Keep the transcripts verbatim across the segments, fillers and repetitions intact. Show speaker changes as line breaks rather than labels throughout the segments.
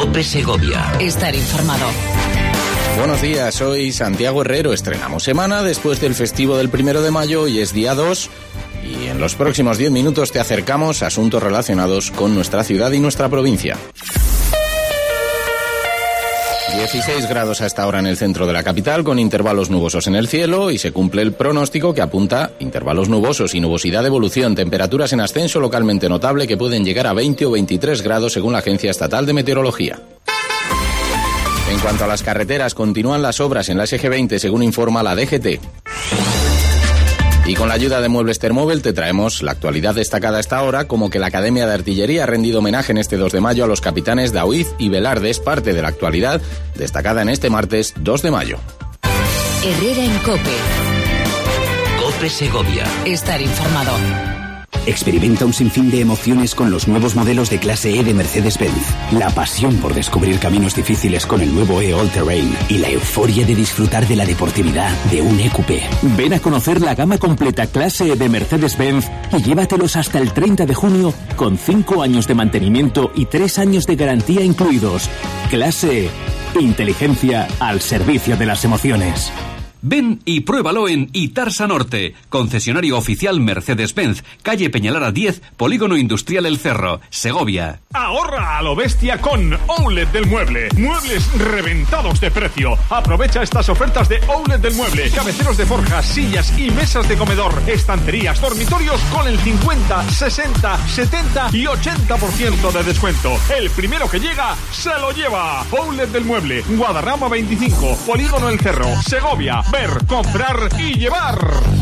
COPE Segovia.
Estar informado.
Buenos días, soy Santiago Herrero. Estrenamos semana después del festivo del primero de mayo. Hoy es día dos y en los próximos diez minutos te acercamos a asuntos relacionados con nuestra ciudad y nuestra provincia. dieciséis grados a esta hora en el centro de la capital, con intervalos nubosos en el cielo, y se cumple el pronóstico que apunta intervalos nubosos y nubosidad de evolución, temperaturas en ascenso localmente notable que pueden llegar a veinte o veintitrés grados según la Agencia Estatal de Meteorología. En cuanto a las carreteras, continúan las obras en la ese ge veinte, según informa la de ge te. Y con la ayuda de Muebles Termóvil te traemos la actualidad destacada a esta hora, como que la Academia de Artillería ha rendido homenaje en este dos de mayo a los capitanes Daoiz y Velarde. Es parte de la actualidad destacada en este martes dos de mayo.
Herrera en COPE.
COPE Segovia.
Estar informado.
Experimenta un sinfín de emociones con los nuevos modelos de clase E de Mercedes-Benz. La pasión por descubrir caminos difíciles con el nuevo E All Terrain y la euforia de disfrutar de la deportividad de un E Coupé. Ven a conocer la gama completa clase E de Mercedes-Benz y llévatelos hasta el treinta de junio con cinco años de mantenimiento y tres años de garantía incluidos. Clase E. Inteligencia al servicio de las emociones.
Ven y pruébalo en Itarsa Norte, concesionario oficial Mercedes-Benz, calle Peñalara diez, Polígono Industrial El Cerro, Segovia.
Ahorra a lo bestia con Outlet del Mueble. Muebles reventados de precio. Aprovecha estas ofertas de Outlet del Mueble. Cabeceros de forjas, sillas y mesas de comedor, estanterías, dormitorios con el cincuenta, sesenta, setenta y ochenta por ciento de descuento. El primero que llega se lo lleva. Outlet del Mueble, Guadarrama veinticinco, Polígono El Cerro, Segovia. Ver, comprar y llevar.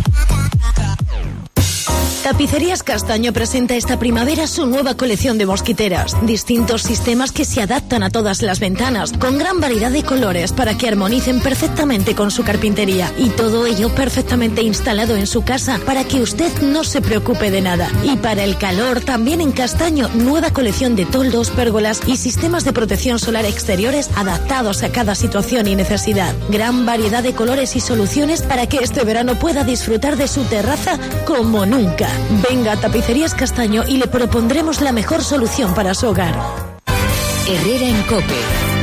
Tapicerías Castaño presenta esta primavera su nueva colección de mosquiteras. Distintos sistemas que se adaptan a todas las ventanas, con gran variedad de colores para que armonicen perfectamente con su carpintería. Y todo ello perfectamente instalado en su casa para que usted no se preocupe de nada. Y para el calor, también en Castaño, nueva colección de toldos, pérgolas y sistemas de protección solar exteriores adaptados a cada situación y necesidad. Gran variedad de colores y soluciones para que este verano pueda disfrutar de su terraza como nunca. Venga a Tapicerías Castaño y le propondremos la mejor solución para su hogar.
Herrera en COPE.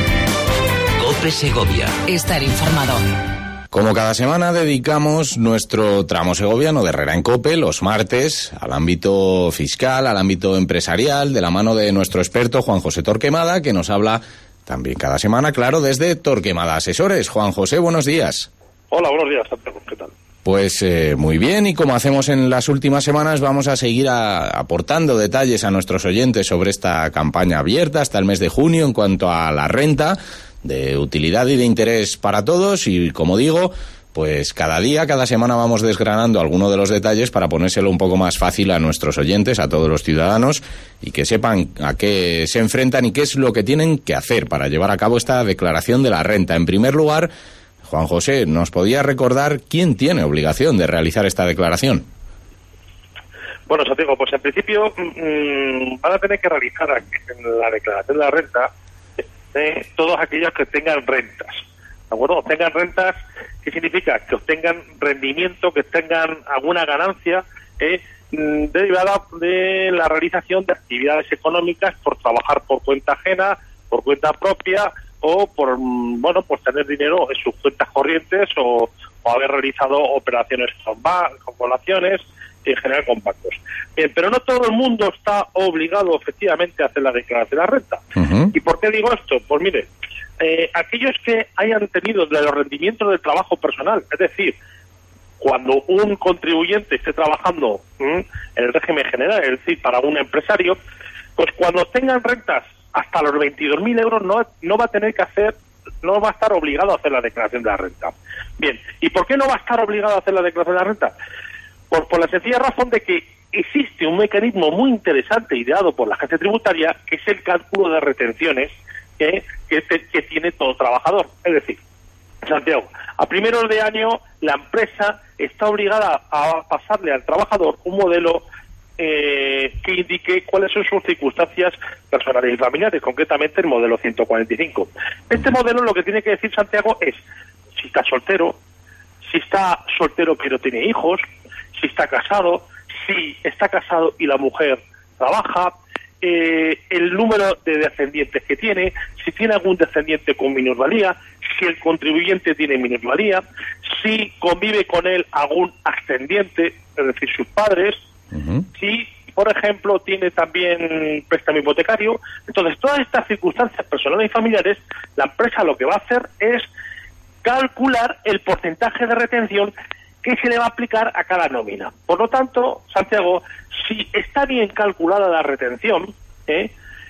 COPE Segovia.
Estar informado.
Como cada semana dedicamos nuestro tramo segoviano de Herrera en COPE los martes al ámbito fiscal, al ámbito empresarial, de la mano de nuestro experto Juan José Torquemada, que nos habla también cada semana, claro, desde Torquemada Asesores. Juan José, buenos días.
Hola, buenos días, Santiago. ¿Qué tal?
Pues eh, muy bien, y como hacemos en las últimas semanas, vamos a seguir a, aportando detalles a nuestros oyentes sobre esta campaña abierta hasta el mes de junio en cuanto a la renta, de utilidad y de interés para todos. Y como digo, pues cada día, cada semana vamos desgranando alguno de los detalles para ponérselo un poco más fácil a nuestros oyentes, a todos los ciudadanos, y que sepan a qué se enfrentan y qué es lo que tienen que hacer para llevar a cabo esta declaración de la renta. En primer lugar, Juan José, ¿nos podía recordar quién tiene obligación de realizar esta declaración?
Bueno, Santiago, pues en principio mmm, van a tener que realizar en la declaración de la renta eh, todos aquellos que tengan rentas, ¿de acuerdo? Obtengan rentas, ¿qué significa? Que obtengan rendimiento, que tengan alguna ganancia eh, derivada de la realización de actividades económicas por trabajar por cuenta ajena, por cuenta propia, o por, bueno, por tener dinero en sus cuentas corrientes o, o haber realizado operaciones con, con colaciones y en general con bancos. Bien, pero no todo el mundo está obligado efectivamente a hacer la declaración de la renta. Uh-huh. ¿Y por qué digo esto? Pues mire, eh, aquellos que hayan tenido de los rendimientos del trabajo personal, es decir, cuando un contribuyente esté trabajando ¿m? en el régimen general, es decir, para un empresario, pues cuando tengan rentas hasta los veintidós mil euros no, no va a tener que hacer, no va a estar obligado a hacer la declaración de la renta. Bien, ¿y por qué no va a estar obligado a hacer la declaración de la renta? Pues por la sencilla razón de que existe un mecanismo muy interesante ideado por la agencia tributaria, que es el cálculo de retenciones que, que, que tiene todo trabajador. Es decir, Santiago, a primeros de año la empresa está obligada a pasarle al trabajador un modelo Eh, que indique cuáles son sus circunstancias personales y familiares, concretamente el modelo ciento cuarenta y cinco. Este modelo lo que tiene que decir, Santiago, es si está soltero, si está soltero pero tiene hijos, si está casado, si está casado y la mujer trabaja, eh, el número de descendientes que tiene, si tiene algún descendiente con minusvalía, si el contribuyente tiene minusvalía, si convive con él algún ascendiente, es decir, sus padres, uh-huh. si, por ejemplo, tiene también préstamo hipotecario. Entonces, todas estas circunstancias personales y familiares, la empresa lo que va a hacer es calcular el porcentaje de retención que se le va a aplicar a cada nómina. Por lo tanto, Santiago, si está bien calculada la retención, ¿eh?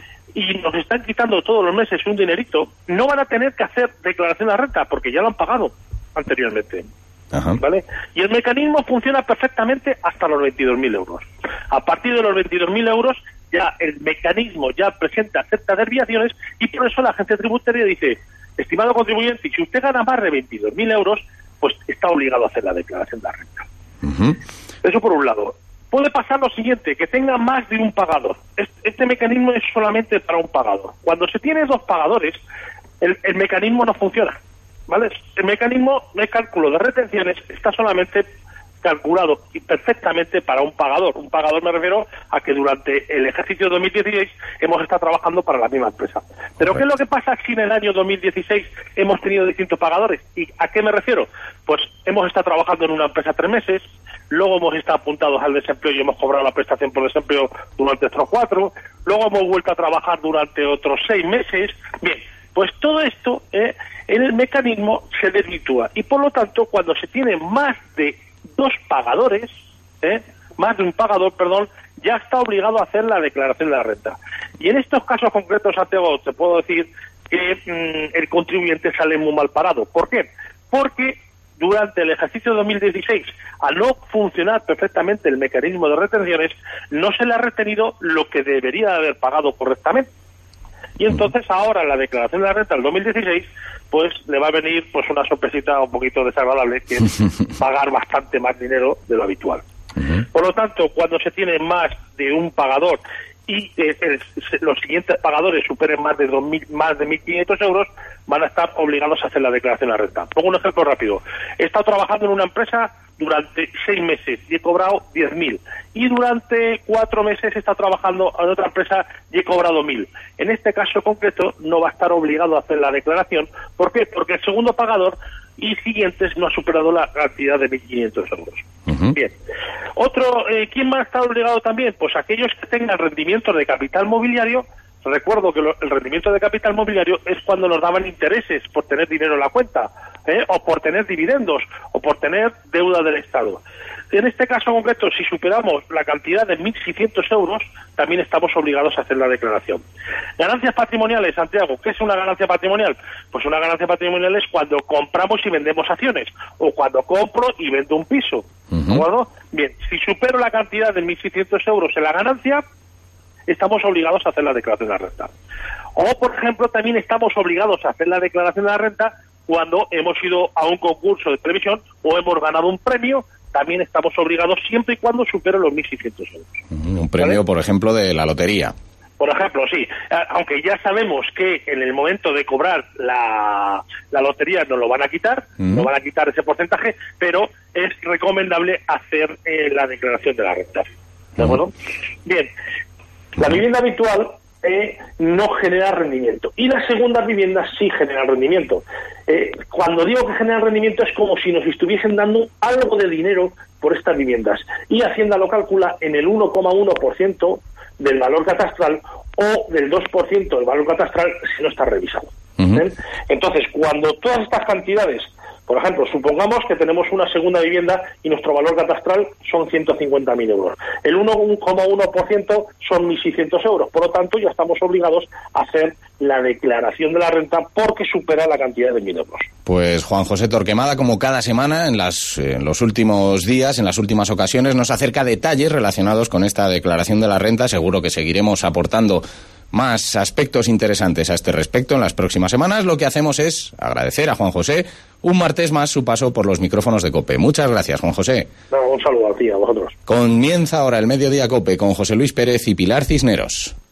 y nos están quitando todos los meses un dinerito, no van a tener que hacer declaración de renta porque ya lo han pagado anteriormente. Ajá. ¿Vale? Y el mecanismo funciona perfectamente hasta los veintidós mil euros. A partir de los veintidós mil euros ya el mecanismo ya presenta ciertas desviaciones y por eso la agencia tributaria dice, estimado contribuyente, si usted gana más de veintidós mil euros, pues está obligado a hacer la declaración de la renta. Uh-huh. Eso por un lado. Puede pasar lo siguiente, que tenga más de un pagador. Este mecanismo es solamente para un pagador. Cuando se tiene dos pagadores, el, el mecanismo no funciona, ¿vale? El mecanismo de cálculo de retenciones está solamente calculado y perfectamente para un pagador. Un pagador me refiero a que durante el ejercicio dos mil dieciséis hemos estado trabajando para la misma empresa. Pero ¿qué es lo que pasa si en el año dos mil dieciséis hemos tenido distintos pagadores? ¿Y a qué me refiero? Pues hemos estado trabajando en una empresa tres meses, luego hemos estado apuntados al desempleo y hemos cobrado la prestación por desempleo durante otros cuatro, luego hemos vuelto a trabajar durante otros seis meses. Bien, pues todo esto eh, en el mecanismo se desvirtúa y por lo tanto cuando se tiene más de dos pagadores, ¿eh? más de un pagador, perdón, ya está obligado a hacer la declaración de la renta. Y en estos casos concretos, Santiago, te puedo decir que mmm, el contribuyente sale muy mal parado. ¿Por qué? Porque durante el ejercicio dos mil dieciséis, al no funcionar perfectamente el mecanismo de retenciones, no se le ha retenido lo que debería haber pagado correctamente. Y entonces ahora en la declaración de la renta del dos mil dieciséis, pues le va a venir pues una sorpresita un poquito desagradable, que es pagar bastante más dinero de lo habitual. Uh-huh. Por lo tanto, cuando se tiene más de un pagador y eh, el, los siguientes pagadores superen más de dos mil, más de mil quinientos euros, van a estar obligados a hacer la declaración de la renta. Pongo un ejemplo rápido. He estado trabajando en una empresa durante seis meses y he cobrado diez mil. Y durante cuatro meses he estado trabajando en otra empresa y he cobrado mil. En este caso concreto no va a estar obligado a hacer la declaración. ¿Por qué? Porque el segundo pagador y siguientes no ha superado la cantidad de mil quinientos euros. Uh-huh. Bien. Otro, eh, ¿quién va a estar obligado también? Pues aquellos que tengan rendimientos de capital mobiliario. Recuerdo que lo, el rendimiento de capital mobiliario es cuando nos daban intereses por tener dinero en la cuenta, ¿eh? o por tener dividendos, o por tener deuda del Estado. En este caso concreto, si superamos la cantidad de mil seiscientos euros, también estamos obligados a hacer la declaración. Ganancias patrimoniales, Santiago. ¿Qué es una ganancia patrimonial? Pues una ganancia patrimonial es cuando compramos y vendemos acciones, o cuando compro y vendo un piso. Uh-huh. ¿De acuerdo? Bien, si supero la cantidad de mil seiscientos euros en la ganancia, estamos obligados a hacer la declaración de la renta. O, por ejemplo, también estamos obligados a hacer la declaración de la renta cuando hemos ido a un concurso de televisión o hemos ganado un premio, también estamos obligados siempre y cuando supere los mil seiscientos euros.
Un premio, ¿vale? Por ejemplo, de la lotería.
Por ejemplo, sí. Aunque ya sabemos que en el momento de cobrar la, la lotería nos lo van a quitar, uh-huh. nos van a quitar ese porcentaje, pero es recomendable hacer eh, la declaración de la renta. ¿De acuerdo? Uh-huh. Bien. La vivienda habitual eh, no genera rendimiento y las segundas viviendas sí generan rendimiento. Eh, cuando digo que generan rendimiento es como si nos estuviesen dando algo de dinero por estas viviendas y Hacienda lo calcula en el uno coma uno por ciento del valor catastral o del dos por ciento del valor catastral si no está revisado. Uh-huh. ¿Eh? Entonces, cuando todas estas cantidades, por ejemplo, supongamos que tenemos una segunda vivienda y nuestro valor catastral son ciento cincuenta mil euros. El uno coma uno por ciento son mil seiscientos euros. Por lo tanto, ya estamos obligados a hacer la declaración de la renta porque supera la cantidad de mil euros.
Pues Juan José Torquemada, como cada semana, en, las, en los últimos días, en las últimas ocasiones, nos acerca detalles relacionados con esta declaración de la renta. Seguro que seguiremos aportando más aspectos interesantes a este respecto en las próximas semanas. Lo que hacemos es agradecer a Juan José un martes más su paso por los micrófonos de COPE. Muchas gracias, Juan José.
No, un saludo a ti, a vosotros.
Comienza ahora el Mediodía COPE con José Luis Pérez y Pilar Cisneros.